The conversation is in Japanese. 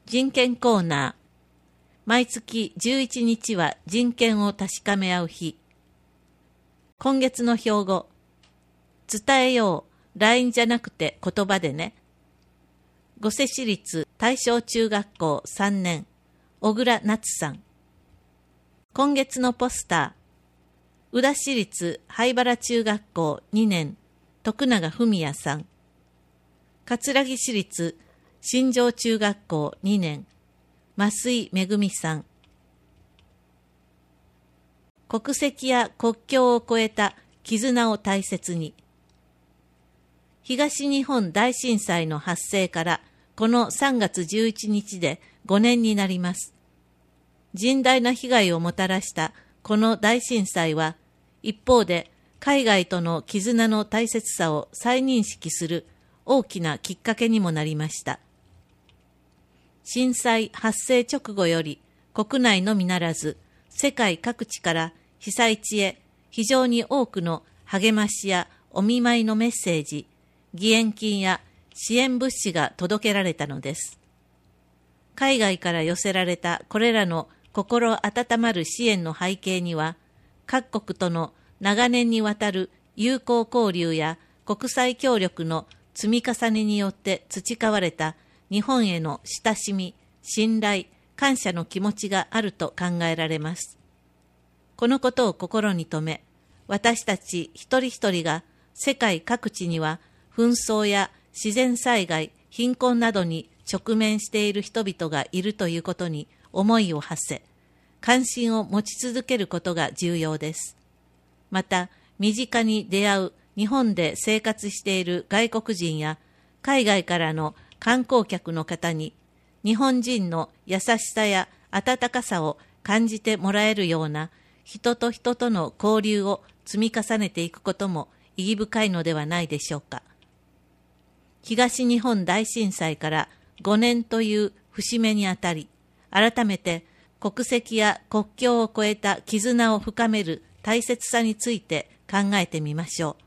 人権コーナー。毎月11日は人権を確かめ合う日。今月の標語。伝えよう。LINE じゃなくて言葉でね。御所市立大正中学校3年、小倉夏さん。今月のポスター。宇田市立灰原中学校2年、徳永文也さん。葛城市立新庄中学校2年、増井めぐみさん。国籍や国境を越えた絆を大切に。東日本大震災の発生からこの3月11日で5年になります。甚大な被害をもたらしたこの大震災は、一方で海外との絆の大切さを再認識する大きなきっかけにもなりました。震災発生直後より国内のみならず世界各地から被災地へ非常に多くの励ましやお見舞いのメッセージ、義援金や支援物資が届けられたのです。海外から寄せられたこれらの心温まる支援の背景には、各国との長年にわたる友好交流や国際協力の積み重ねによって培われた日本への親しみ、信頼、感謝の気持ちがあると考えられます。このことを心に留め、私たち一人一人が世界各地には紛争や自然災害、貧困などに直面している人々がいるということに思いを馳せ、関心を持ち続けることが重要です。また、身近に出会う日本で生活している外国人や海外からの観光客の方に、日本人の優しさや温かさを感じてもらえるような人と人との交流を積み重ねていくことも意義深いのではないでしょうか。東日本大震災から5年という節目にあたり、改めて国籍や国境を越えた絆を深める大切さについて考えてみましょう。